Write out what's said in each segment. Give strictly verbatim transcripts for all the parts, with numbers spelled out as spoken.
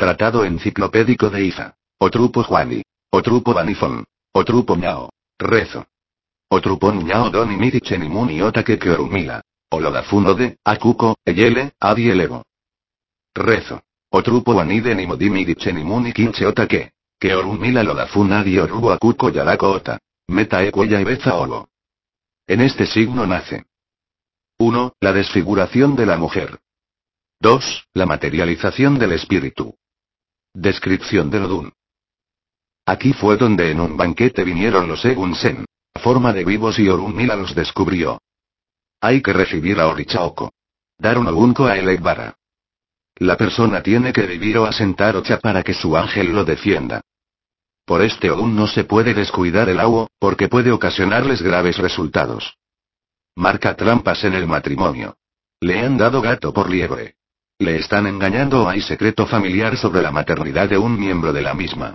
Tratado enciclopédico de Ifa. Otrupo Juani. Otrupo Banifon. Otrupo Ñao. Rezo. Otrupon Ñao Doni Midi Chenimuni Otake Keorumila. Olodafuno de, Akuko, Eyele, Adi Elevo. Rezo. Otrupo Wanide Nimodimi Dichenimuni Kinche Otake. Keorumila Lodafun Adi Orubo Akuko Yarako Ota. Meta Ecuella y Beza Olo. En este signo nace. uno. La desfiguración de la mujer. dos. La materialización del espíritu. Descripción del Odún. Aquí fue donde en un banquete vinieron los Egunsen. Forma de vivos y Orunmila los descubrió. Hay que recibir a Orichaoko. Dar un Ogunko a Elegbara. La persona tiene que vivir o asentar Ocha para que su ángel lo defienda. Por este Ogun no se puede descuidar el agua, porque puede ocasionarles graves resultados. Marca trampas en el matrimonio. Le han dado gato por liebre. Le están engañando o hay secreto familiar sobre la maternidad de un miembro de la misma.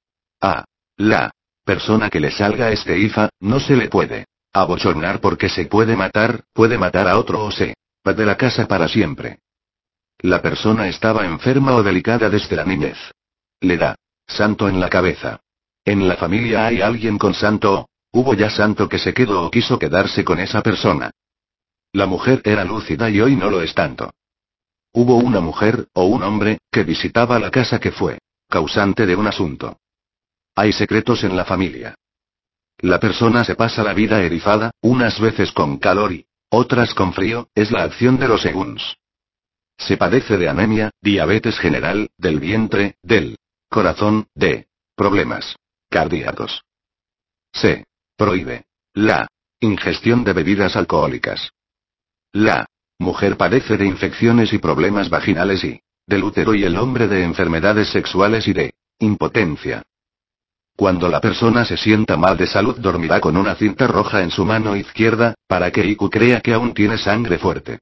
A la persona que le salga este Ifa, no se le puede abochornar porque se puede matar, puede matar a otro o se va de la casa para siempre. La persona estaba enferma o delicada desde la niñez. Le da santo en la cabeza. En la familia hay alguien con santo, hubo ya santo que se quedó o quiso quedarse con esa persona. La mujer era lúcida y hoy no lo es tanto. Hubo una mujer, o un hombre, que visitaba la casa que fue causante de un asunto. Hay secretos en la familia. La persona se pasa la vida erizada, unas veces con calor y otras con frío, es la acción de los Eguns. Se padece de anemia, diabetes general, del vientre, del corazón, de problemas cardíacos. Se prohíbe la ingestión de bebidas alcohólicas. La mujer padece de infecciones y problemas vaginales y del útero y el hombre de enfermedades sexuales y de impotencia. Cuando la persona se sienta mal de salud dormirá con una cinta roja en su mano izquierda, para que Iku crea que aún tiene sangre fuerte.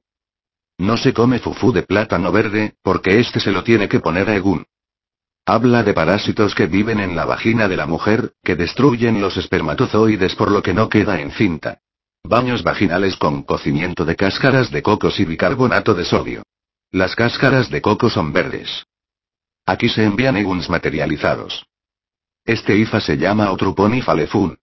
No se come fufú de plátano verde, porque este se lo tiene que poner a Egun. Habla de parásitos que viven en la vagina de la mujer, que destruyen los espermatozoides por lo que no queda encinta. Baños vaginales con cocimiento de cáscaras de cocos y bicarbonato de sodio. Las cáscaras de coco son verdes. Aquí se envían Eguns materializados. Este Ifa se llama Otrupon Ifa Lefun.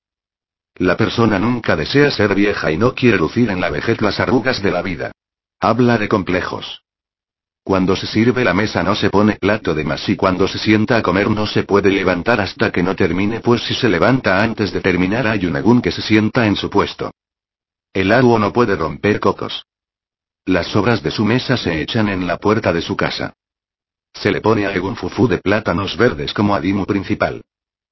La persona nunca desea ser vieja y no quiere lucir en la vejez las arrugas de la vida. Habla de complejos. Cuando se sirve la mesa no se pone plato de más y cuando se sienta a comer no se puede levantar hasta que no termine, pues si se levanta antes de terminar hay un Egun que se sienta en su puesto. El aguo no puede romper cocos. Las sobras de su mesa se echan en la puerta de su casa. Se le pone a Egun fufú de plátanos verdes como adimu principal.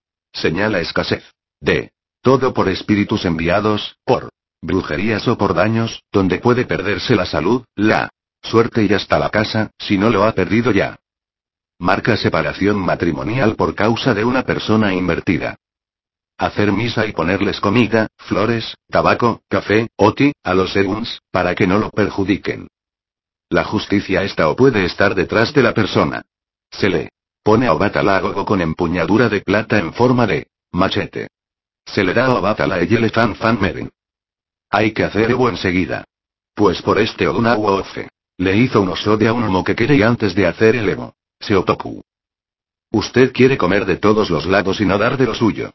Señala escasez de todo por espíritus enviados, por brujerías o por daños, donde puede perderse la salud, la suerte y hasta la casa, si no lo ha perdido ya. Marca separación matrimonial por causa de una persona invertida. Hacer misa y ponerles comida, flores, tabaco, café, oti, a los Eguns, para que no lo perjudiquen. La justicia está o puede estar detrás de la persona. Se le pone a Obatala con empuñadura de plata en forma de machete. Se le da a Obatala Eyele Fan Fan Merin. Hay que hacer Ewo enseguida. Pues por este Ogun Ofe le hizo un osode a un Omokekere y antes de hacer el Evo, Seotoku. Usted quiere comer de todos los lados y no dar de lo suyo.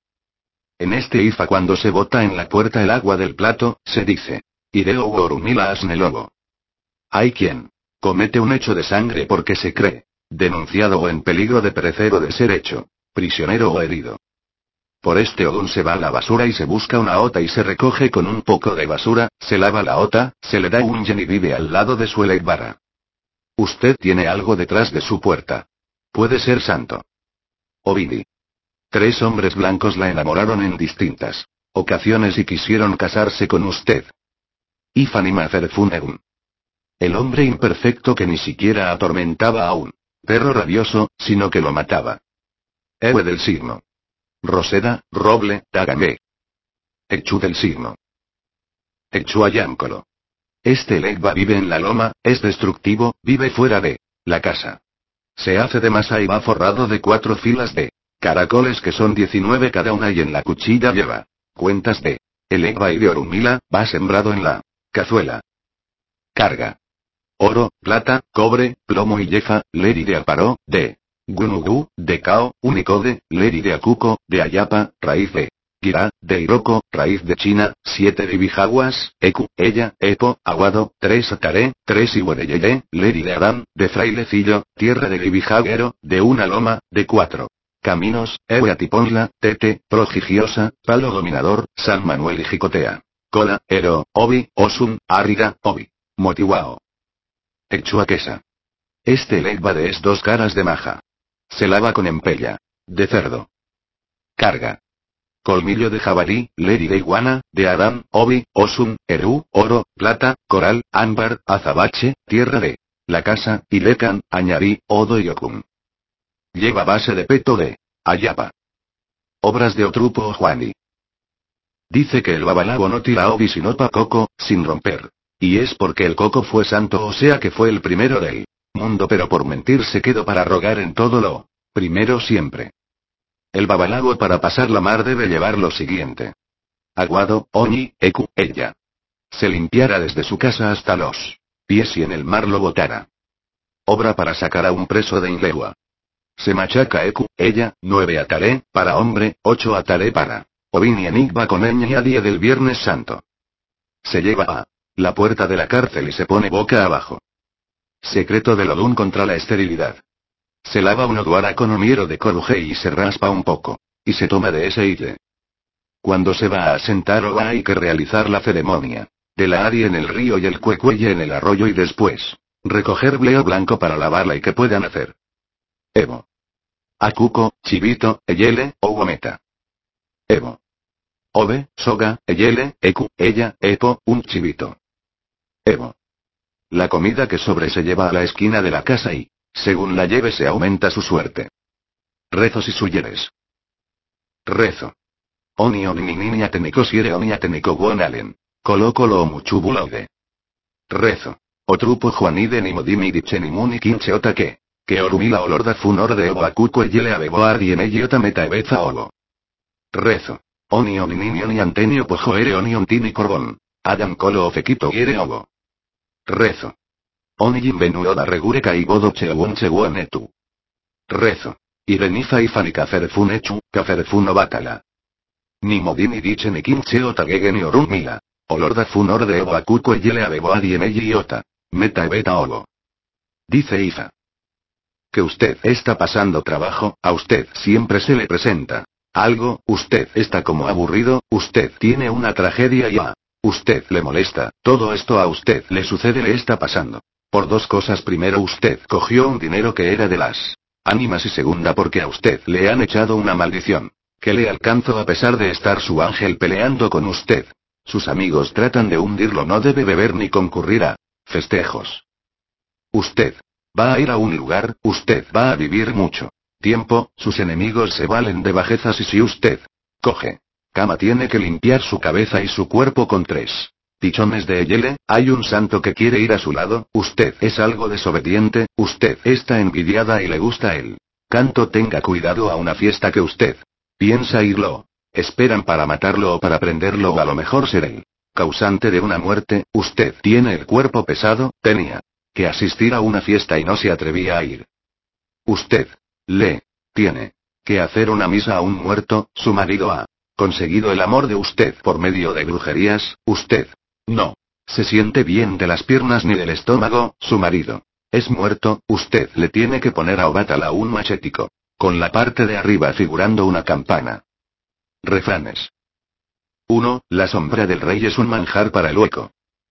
En este Ifa cuando se bota en la puerta el agua del plato, se dice, Ireo Orumila Asnelobo. Hay quien comete un hecho de sangre porque se cree denunciado o en peligro de perecer o de ser hecho prisionero o herido. Por este Ogun se va a la basura y se busca una ota y se recoge con un poco de basura, se lava la ota, se le da un yen y vive al lado de su Elegbara. Usted tiene algo detrás de su puerta. Puede ser santo. Obidi. Tres hombres blancos la enamoraron en distintas ocasiones y quisieron casarse con usted. Ifanima Ferfunegun. El hombre imperfecto que ni siquiera atormentaba a un perro rabioso, sino que lo mataba. Ewe del signo. Roseda, roble, Tagame. Echu del signo. Echu Ayankolo. Este Elegba vive en la loma, es destructivo, vive fuera de la casa. Se hace de masa y va forrado de cuatro filas de caracoles que son diecinueve cada una y en la cuchilla lleva cuentas de Elegba y de Orumila, va sembrado en la cazuela. Carga oro, plata, cobre, plomo y yefa, leri de Alparó, de Gunugu, de Kao, Unicode, Leri de Akuko, de Ayapa, raíz de Gira, de Iroko, raíz de China, siete Bibijaguas, Eku, Ella, Epo, Aguado, tres Atare, tres Iwereyeye, Leri de Adán, de Frailecillo, tierra de Bibijaguero, de una loma, de cuatro Caminos, Euatiponla, Tete, Prodigiosa, Palo Dominador, San Manuel y Jicotea. Cola, Ero, Obi, Osun, Arriga, Obi. Motiwao. Echuaquesa. Este Legbade es dos caras de maja. Se lava con empella. De cerdo. Carga. Colmillo de jabalí, Leri de iguana, de Adán, Obi, Osun, Eru, oro, plata, coral, ámbar, azabache, tierra de la casa, Ilecan, Añarí, Odo y Okun. Lleva base de peto de Ayapa. Obras de Otrupo o Juani. Dice que el babalao no tira Obi sino pa coco, sin romper. Y es porque el coco fue santo, o sea que fue el primero del mundo, pero por mentir se quedó para rogar en todo lo primero siempre. El babalao para pasar la mar debe llevar lo siguiente. Aguado, Oñi, Eku, ella. Se limpiara desde su casa hasta los pies y en el mar lo botara. Obra para sacar a un preso de Inlegua. Se machaca Eku, ella, nueve ataré, para hombre, ocho ataré para Ovin y Enigma con Eña día del Viernes Santo. Se lleva a la puerta de la cárcel y se pone boca abajo. Secreto del Odún contra la esterilidad. Se lava un oduara con omiero de coruje y se raspa un poco. Y se toma de ese hile. Cuando se va a sentar o hay que realizar la ceremonia de la Ari en el río y el cuecuelle en el arroyo y después recoger bleo blanco para lavarla y que puedan hacer. Evo. Akuko, Chivito, Eyele, o Guameta. Evo. Obe, Soga, Eyele, Eku, ella, Epo, un chivito. Evo. La comida que sobre se lleva a la esquina de la casa y, según la lleve se aumenta su suerte. Rezos y suyeres. Rezo. Oni oni ni niña teniko siere oni ateniko guonalen. Colo colo muchubulaude. Rezo. Otrupo juanide ni modimi dicheni muni quinche otake. Que orumila olorda funor de obo akuko yele abeboar y en ellota meta ebeza obo. Rezo. Oni oni niño ni antenio pojo ere oni ontini corbón. Adam colo ofequito yere obo. Rezo. Oni jinvenuoda regure caibodo cheuon cheuon etu. Rezo. Ireniza y fani caferfun echu, caferfun obatala. Ni modini diche ni quinche otagege ni orumila. Olorda funor de obo akuko yele abeboar y en ellota. Meta ebeta obo. Dice Ifa. Que usted está pasando trabajo, a usted siempre se le presenta algo, usted está como aburrido, usted tiene una tragedia y a usted le molesta, todo esto a usted le sucede, le está pasando. Por dos cosas: primero, usted cogió un dinero que era de las ánimas, y segunda, porque a usted le han echado una maldición que le alcanzó a pesar de estar su ángel peleando con usted. Sus amigos tratan de hundirlo, no debe beber ni concurrir a festejos. Usted va a ir a un lugar, usted va a vivir mucho tiempo, sus enemigos se valen de bajezas y si usted coge cama tiene que limpiar su cabeza y su cuerpo con tres pichones de Eyele, hay un santo que quiere ir a su lado, usted es algo desobediente, usted está envidiada y le gusta el canto, tenga cuidado a una fiesta que usted piensa irlo. Esperan para matarlo o para prenderlo o a lo mejor ser el causante de una muerte, usted tiene el cuerpo pesado, tenía que asistir a una fiesta y no se atrevía a ir. Usted le tiene que hacer una misa a un muerto, su marido ha conseguido el amor de usted por medio de brujerías, usted no se siente bien de las piernas ni del estómago, su marido es muerto, usted le tiene que poner a Obatala un machetico con la parte de arriba figurando una campana. Refranes. uno. La sombra del rey es un manjar para el hueco.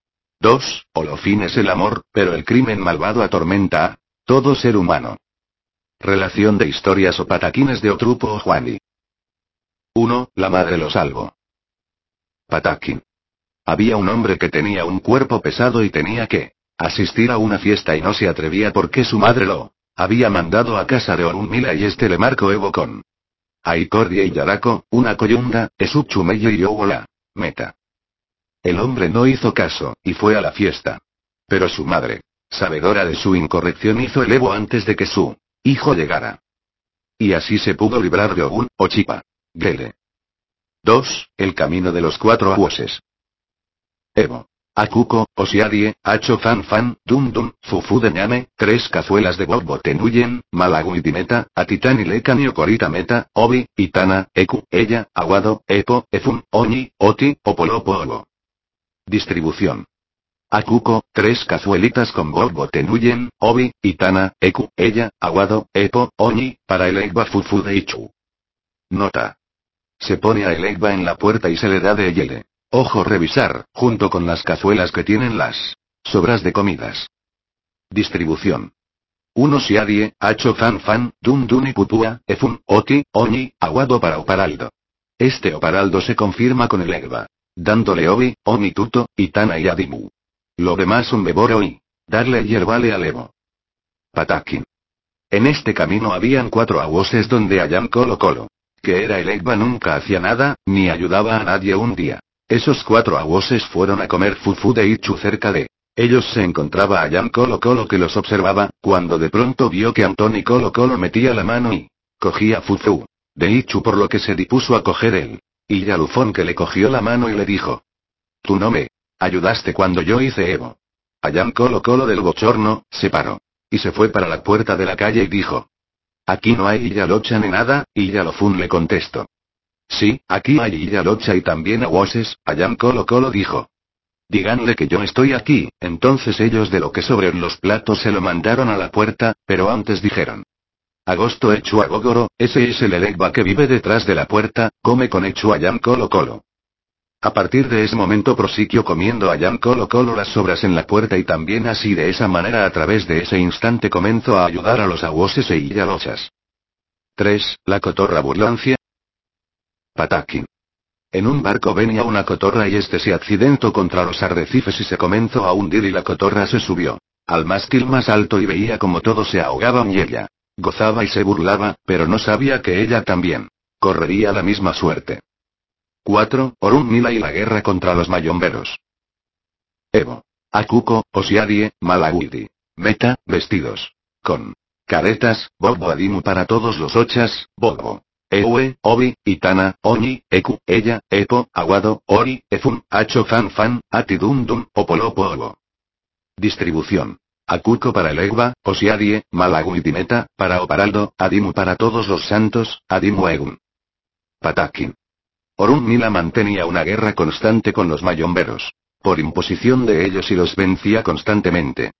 dos. Olofín es el amor, pero el crimen malvado atormenta a todo ser humano. Relación de historias o pataquines de Otrupo o Juani. uno. La madre lo salvó. Pataquín. Había un hombre que tenía un cuerpo pesado y tenía que asistir a una fiesta y no se atrevía porque su madre lo había mandado a casa de Orunmila y este le marcó Evo con Aicordia y Yaraco, una coyunda, Esupchumeyo y Yowola, meta. El hombre no hizo caso, y fue a la fiesta. Pero su madre, sabedora de su incorrección, hizo el Evo antes de que su hijo llegara. Y así se pudo librar de Ogun, o Chipa. Gele. dos. El camino de los cuatro aguoses. Evo. Akuko, Osiarie, Acho Fan Fan, Dum Dum, Fufu de Ñame, tres cazuelas de Bobo Tenuyen, Malagu y Dimeta, Atitani Lekani Okorita Meta, Obi, Itana, Eku, Ella, Aguado, Epo, Efun, Oñi, Oti, Opolopo Obo. Distribución. Akuko, tres cazuelitas con Bobo Tenuyen, Obi, Itana, Eku, Ella, Aguado, Epo, Oñi, para el Egba Fufu de Ichu. Nota. Se pone a el Egba en la puerta y se le da de hiele. Ojo revisar, junto con las cazuelas que tienen las sobras de comidas. Distribución. uno Siadie, Acho Fan Fan, Dun Dun y Pupúa, Efun, Oti, Oñi, Aguado para Oparaldo. Este Oparaldo se confirma con el Egba. Dándole Obi, Omi Tuto, Itana y Adimu. Lo demás un beboro y darle hierbale al Evo. Patakin. En este camino habían cuatro aguoses donde Ayam Colo Colo. Que era el Egba nunca hacía nada, ni ayudaba a nadie un día. Esos cuatro aguoses fueron a comer fufu de Ichu cerca de ellos se encontraba Ayam Colo Colo que los observaba, cuando de pronto vio que Antoni Colo Colo metía la mano y cogía fufu de Ichu por lo que se dispuso a coger él. Y Yalufón que le cogió la mano y le dijo. Tú no me ayudaste cuando yo hice Evo. Ayam Colo Colo del bochorno, se paró. Y se fue para la puerta de la calle y dijo. Aquí no hay Yalocha ni nada, y Yalofún le contestó. Sí, aquí hay Yalocha y también aguoses, Ayam Colo Colo dijo. Díganle que yo estoy aquí, entonces ellos de lo que sobre en los platos se lo mandaron a la puerta, pero antes dijeron. Agosto Echu Agogoro, ese es el Elegba que vive detrás de la puerta, come con Echu Ayam Colo Colo. A partir de ese momento prosiguió comiendo Ayam Colo Colo las sobras en la puerta y también así de esa manera a través de ese instante comenzó a ayudar a los aguoses e Yalochas. tres. La cotorra burlancia. Patakin. En un barco venía una cotorra y este se accidentó contra los arrecifes y se comenzó a hundir y la cotorra se subió al mástil más alto y veía como todos se ahogaban y ella gozaba y se burlaba, pero no sabía que ella también correría la misma suerte. cuatro. Orunmila y la guerra contra los mayomberos. Evo. Akuko, Osiadie, Malaguidi. Meta, vestidos. Con caretas, Bobo Adimu para todos los ochas, Bobo. Ewe, Obi, Itana, Oñi, Eku, Ella, Epo, Aguado, Ori, Efun, Acho Fan Fan, Ati Dum Dum, Opolopo Obo. Distribución. Akuko para el Egba, Osiadie, Malagu y Dimeta, para Oparaldo, Adimu para todos los santos, Adimu Egun. Patakin. Orunmila mantenía una guerra constante con los mayomberos. Por imposición de ellos y los vencía constantemente.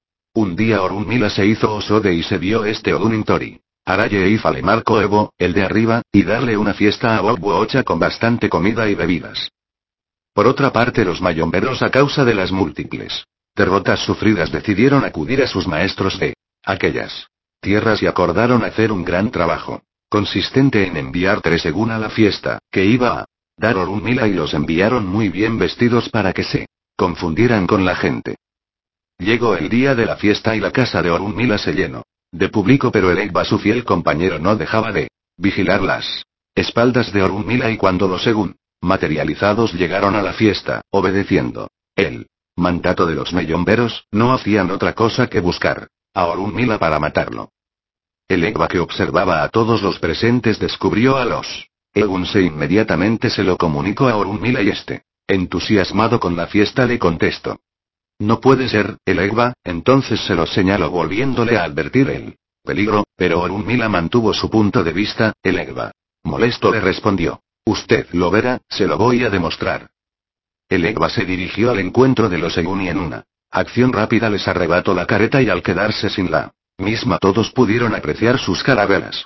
Un día Orunmila se hizo Osode y se vio este Odunintori. Araye e Ifa le marcó Evo, el de arriba, y darle una fiesta a Bobo Ocha con bastante comida y bebidas. Por otra parte los mayomberos a causa de las múltiples derrotas sufridas decidieron acudir a sus maestros de aquellas tierras y acordaron hacer un gran trabajo, consistente en enviar tres según a la fiesta, que iba a dar Orunmila y los enviaron muy bien vestidos para que se confundieran con la gente. Llegó el día de la fiesta y la casa de Orunmila se llenó de público pero el Egba su fiel compañero no dejaba de vigilar las espaldas de Orunmila y cuando los según materializados llegaron a la fiesta, obedeciendo el mandato de los mayomberos, no hacían otra cosa que buscar a Orunmila para matarlo. El Egba que observaba a todos los presentes descubrió a los Eguns e inmediatamente se lo comunicó a Orunmila y este, entusiasmado con la fiesta le contestó. No puede ser, el Egba, entonces se lo señaló volviéndole a advertir el peligro, pero Orunmila mantuvo su punto de vista, el Egba. Molesto le respondió. Usted lo verá, se lo voy a demostrar. El Egba se dirigió al encuentro de los Egun y en una acción rápida les arrebató la careta y al quedarse sin la misma todos pudieron apreciar sus carabelas.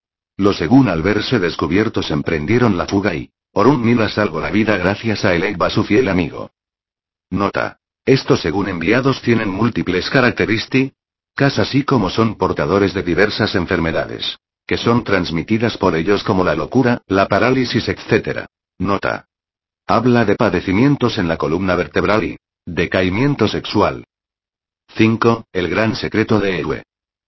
Los Egun al verse descubiertos emprendieron la fuga y Orunmila salvó la vida gracias a el Egba su fiel amigo. Nota. Estos Egun enviados tienen múltiples características, así como son portadores de diversas enfermedades, que son transmitidas por ellos como la locura, la parálisis etcétera. Nota. Habla de padecimientos en la columna vertebral y decaimiento sexual. cinco. El gran secreto de Ewe.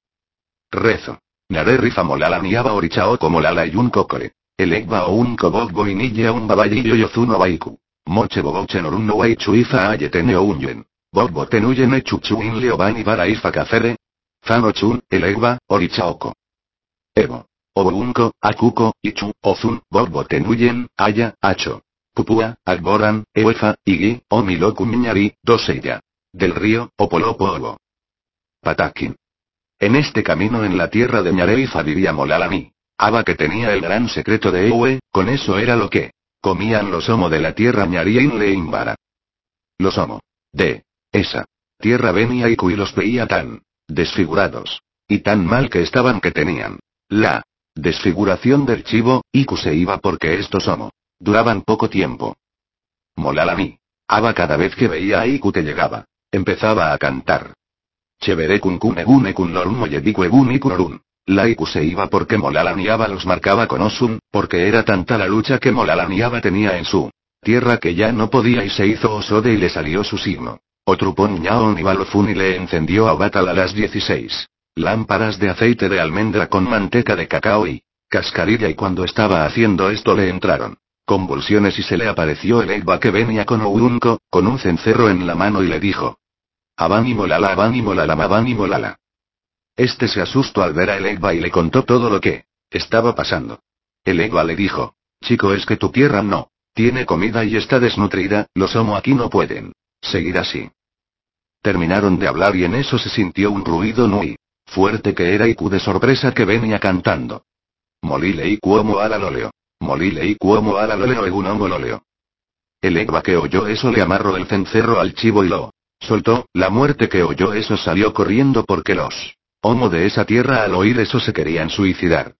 Rezo. Nare rifa molala niaba orichao como lala y un cocore. El Egba o un kobogbo y nilla un babayillo yozuno baiku. Moche boboche norun no wai chuifa ayetene o unyen. Bogbo tenuyen e chuchuin leobani bara ifa cacere. Fano chun, el Egba, orichaoko. Evo. Obunko, Akuko, Ichu, Ozun, Bogbo tenuyen, Aya, Acho. Pupua, Agboran, Ewefa, Igi, Omiloku Miñari, Dosella. Del río, Opolopo Obo. Patakin. En este camino en la tierra de Ñareifa vivía Molalani. Aba que tenía el gran secreto de Ewe, con eso era lo que comían los homo de la tierra Ñarienle Imbara. Los homo de esa tierra venía Iku y los veía tan desfigurados y tan mal que estaban que tenían la desfiguración del chivo. Iku se iba porque estos homo duraban poco tiempo. Molalani. Aba cada vez que veía a Iku te llegaba, empezaba a cantar. Chevere kun kun egun ekun lorun moyediku egun ikurorun. La Iku se iba porque Molalani Aba los marcaba con Osun, porque era tanta la lucha que Molalani Aba tenía en su tierra que ya no podía y se hizo Osode y le salió su signo. Otrupon Ñaon y Balofun y le encendió a Batal a las dieciséis lámparas de aceite de almendra con manteca de cacao y cascarilla y cuando estaba haciendo esto le entraron convulsiones y se le apareció el Egba que venía con Ourunco, con un cencerro en la mano y le dijo: Abani Molala, Abani Molala, Abani Molala. Este se asustó al ver a el Egba y le contó todo lo que estaba pasando. El Egba le dijo: Chico, es que tu tierra no tiene comida y está desnutrida, los homo aquí no pueden seguir así. Terminaron de hablar y en eso se sintió un ruido muy fuerte que era Iku de sorpresa que venía cantando. Molile Iku homo ala loleo. Molile Iku homo ala loleo egun homo loleo. El Egba que oyó eso le amarró el cencerro al chivo y lo soltó. La muerte que oyó eso salió corriendo porque los homo de esa tierra al oír eso se querían suicidar.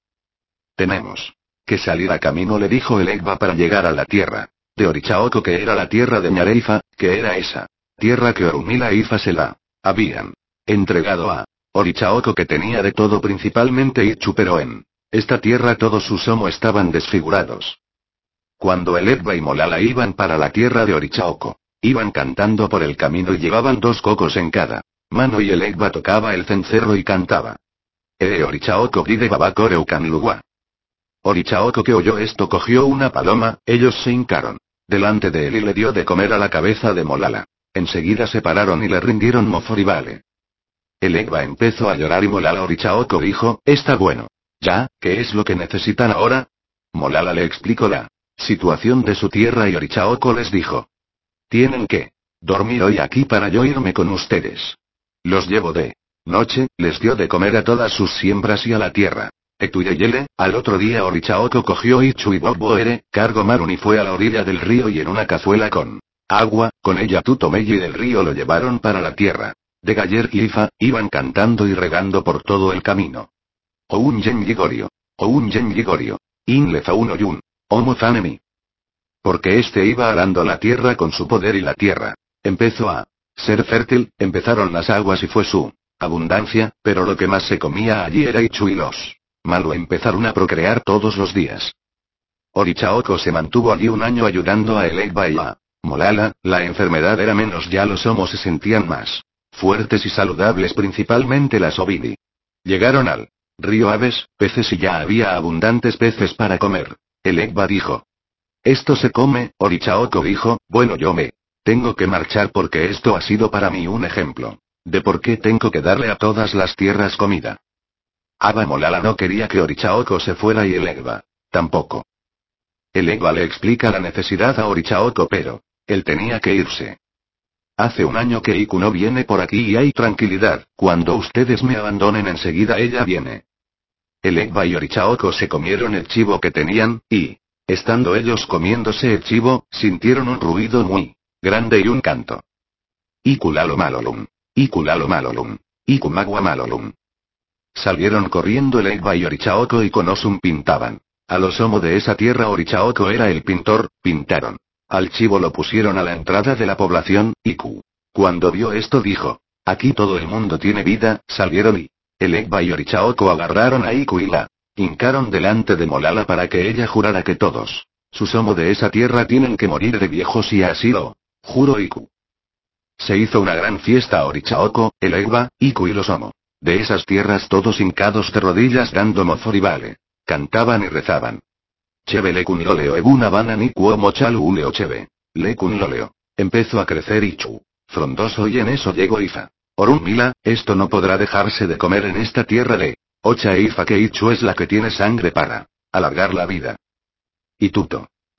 Tenemos que salir a camino, le dijo el Egba, para llegar a la tierra de Orichaoko, que era la tierra de Ñareifa, que era esa tierra que Orunmila e Ifa se la habían entregado a Orichaoko, que tenía de todo principalmente Ichu, pero en esta tierra todos sus homo estaban desfigurados. Cuando el Egba y Molala iban para la tierra de Orichaoko, iban cantando por el camino y llevaban dos cocos en cada mano y el Egba tocaba el cencerro y cantaba: E Orichaoko gride babakore Lugua. Orichaoko que oyó esto cogió una paloma, ellos se hincaron delante de él y le dio de comer a la cabeza de Molala. Enseguida se pararon y le rindieron Moforibale. El Egba empezó a llorar y Molala Orichaoko dijo: Está bueno. Ya, ¿qué es lo que necesitan ahora? Molala le explicó la situación de su tierra y Orichaoko les dijo: Tienen que dormir hoy aquí para yo irme con ustedes. Los llevo de noche. Les dio de comer a todas sus siembras y a la tierra Etuyeyele. Al otro día Orichaoko cogió Ichu y Boboere, cargo Marun y fue a la orilla del río y en una cazuela con agua, con ella Tutomeyi del río lo llevaron para la tierra de Galler y Ifa. Iban cantando y regando por todo el camino. Oun Yen Yigorio. Oun Yen Yigorio. In Lefauno Yun. Homo Zanemi. Porque este iba arando la tierra con su poder y la tierra empezó a ser fértil, empezaron las aguas y fue su abundancia, pero lo que más se comía allí era Ichu y los Malu empezaron a procrear todos los días. Orichaoko se mantuvo allí un año ayudando a el Egba y a Molala. La enfermedad era menos, ya los homos se sentían más fuertes y saludables, principalmente las Obidi. Llegaron al río aves, peces y ya había abundantes peces para comer. El Egba dijo: Esto se come. Orichaoko dijo: Bueno, yo me tengo que marchar porque esto ha sido para mí un ejemplo de por qué tengo que darle a todas las tierras comida. Aba Molala no quería que Orichaoko se fuera y el Egba tampoco. El Egba le explica la necesidad a Orichaoko, pero él tenía que irse. Hace un año que Iku no viene por aquí y hay tranquilidad. Cuando ustedes me abandonen enseguida ella viene. El Egba y Orichaoko se comieron el chivo que tenían, y estando ellos comiéndose el chivo, sintieron un ruido muy grande y un canto. Ikulalo malolum. Ikulalo malolum. Ikumagua malolum. Salieron corriendo el Egba y Orichaoko y con Osun pintaban. A los homo de esa tierra Orichaoko era el pintor, pintaron. Al chivo lo pusieron a la entrada de la población. Iku, cuando vio esto, dijo: Aquí todo el mundo tiene vida. Salieron y el Egba y Orichaoko agarraron a Iku y la hincaron delante de Molala para que ella jurara que todos sus homo de esa tierra tienen que morir de viejos, y así lo juró Iku. Se hizo una gran fiesta a Orichaoko, el Egba, Iku y los homo de esas tierras, todos hincados de rodillas dando Moforibale. Cantaban y rezaban. Cheve lekun loleo eguna bana ni kuomo chalu uleo cheve. Lekun loleo. Empezó a crecer Ichu. Frondoso, y en eso llegó Ifa. Orunmila, esto no podrá dejarse de comer en esta tierra de Ocha e Ifa, que Ichu es la que tiene sangre para alargar la vida. Y Tuto.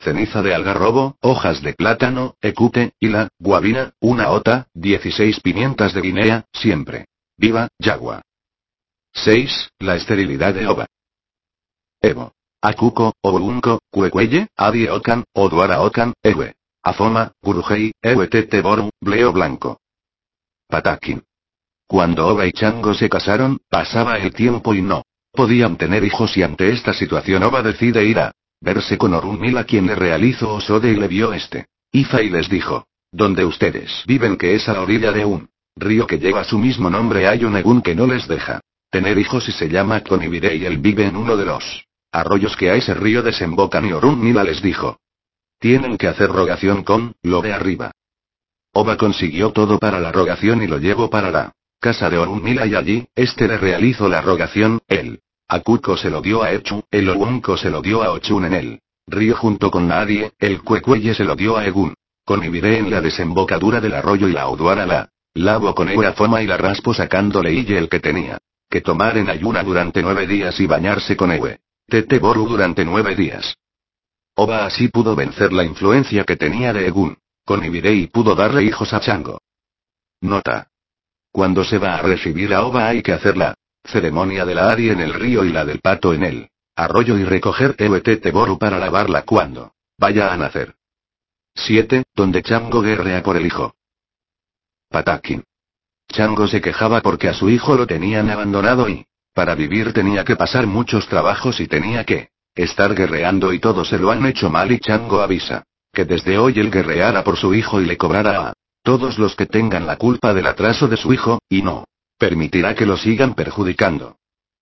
ceniza de algarrobo, hojas de plátano, ecute, hila, guabina, una ota, dieciséis pimientas de Guinea, siempre. Viva, Yagua. seis. La esterilidad de Oba. Evo. Akuko, Obunko, Cuecuelle, Adi Okan, Oduara Okan, Ewe. Afoma, Gurujei, Ewe Tete Boru, Bleo Blanco. Patakin. Cuando Oba y Chango se casaron, pasaba el tiempo y no podían tener hijos y ante esta situación Oba decide ir a verse con Orunmila quien le realizó Osode y le vio este Ifa y les dijo, donde ustedes viven que es a la orilla de un río que lleva su mismo nombre hay un Egun que no les deja tener hijos y se llama Konibire y él vive en uno de los arroyos que a ese río desembocan y Orunmila les dijo. Tienen que hacer rogación con lo de arriba. Oba consiguió todo para la rogación y lo llevó para la casa de Orunmila y allí, este le realizó la rogación, el Akuko se lo dio a Echu, el Obunko se lo dio a Ochun en el río junto con Nadie, el Cuecuelle se lo dio a Egun. Konibire en la desembocadura del arroyo y la Oduara la lavo con Ewe Afoma y la raspo sacándole Ille el que tenía que tomar en ayuna durante nueve días y bañarse con Ewe Tete Boru durante nueve días. Oba así pudo vencer la influencia que tenía de Egun. Konibire y pudo darle hijos a Chango. Nota. Cuando se va a recibir a Oba hay que hacer la ceremonia de la Ari en el río y la del pato en el arroyo y recoger Ewe Tete Boru para lavarla cuando vaya a nacer. siete. Donde Chango guerrea por el hijo. Patakin. Chango se quejaba porque a su hijo lo tenían abandonado y, para vivir tenía que pasar muchos trabajos y tenía que estar guerreando y todo se lo han hecho mal y Chango avisa que desde hoy él guerreará por su hijo y le cobrará a todos los que tengan la culpa del atraso de su hijo, y no permitirá que lo sigan perjudicando.